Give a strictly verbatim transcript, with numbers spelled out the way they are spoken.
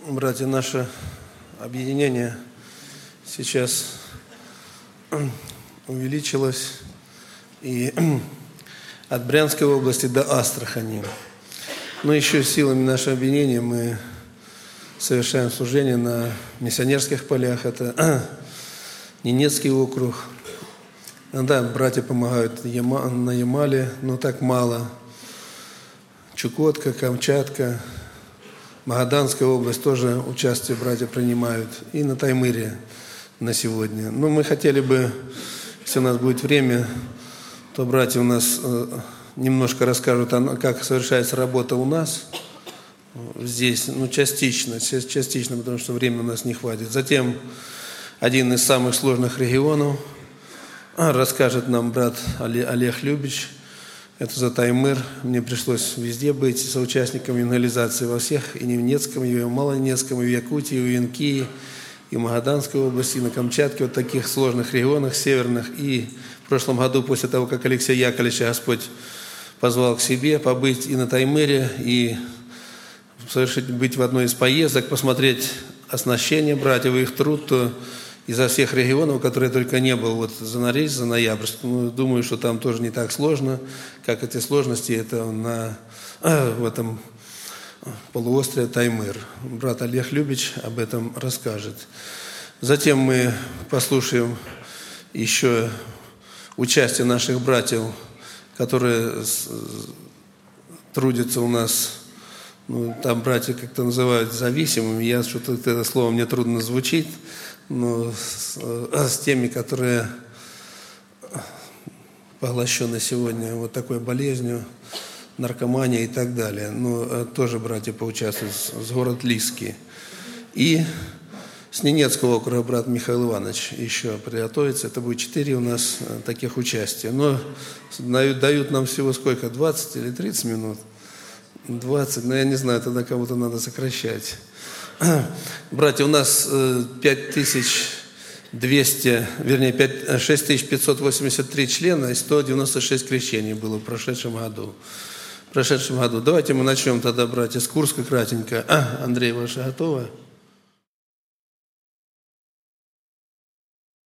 Братья, наше объединение сейчас увеличилось и от Брянской области до Астрахани. Но еще силами нашего объединения мы совершаем служение на миссионерских полях. Это Ненецкий округ. Да, братья помогают на Ямале, но так мало. Чукотка, Камчатка, Магаданская область тоже участие братья принимают. И на Таймыре на сегодня. Но мы хотели бы, если у нас будет время, то братья у нас немножко расскажут, как совершается работа у нас здесь, ну, частично, частично, потому что времени у нас не хватит. Затем один из самых сложных регионов расскажет нам брат Олег Любич. Это за Таймыр. Мне пришлось везде быть соучастником евангелизации во всех, и в Ненецком, и в Малоненецком, и в Якутии, и в Янкии, и в Магаданской области, и на Камчатке, вот таких сложных регионах северных. И в прошлом году, после того, как Алексея Яковлевича Господь позвал к себе, побыть и на Таймыре, и совершить, быть в одной из поездок, посмотреть оснащение братьев и их труд, то изо всех регионов, которые я только не был, вот за Норильск, за Ноябрьск, ну, думаю, что там тоже не так сложно, как эти сложности, это на, в этом полуострове Таймыр. Брат Олег Любич об этом расскажет. Затем мы послушаем еще участие наших братьев, которые трудятся у нас, ну, там братья как-то называют зависимыми, я что-то, это слово мне трудно звучит, но с, с теми, которые поглощены сегодня вот такой болезнью, наркомания и так далее. Но тоже братья поучаствуют с, с город Лиски. И с Ненецкого округа брат Михаил Иванович еще приготовится. Это будет четыре у нас таких участия. Но дают, дают нам всего сколько? двадцать или тридцать минут? двадцать, но я не знаю, тогда кого-то надо сокращать. Братья, у нас пять тысяч двести, вернее, шесть тысяч пятьсот восемьдесят три члена и сто девяносто шесть крещений было в прошедшем году. В прошедшем году. Давайте мы начнем тогда, братья, с Курска кратенько. А, Андрей, ваша готова?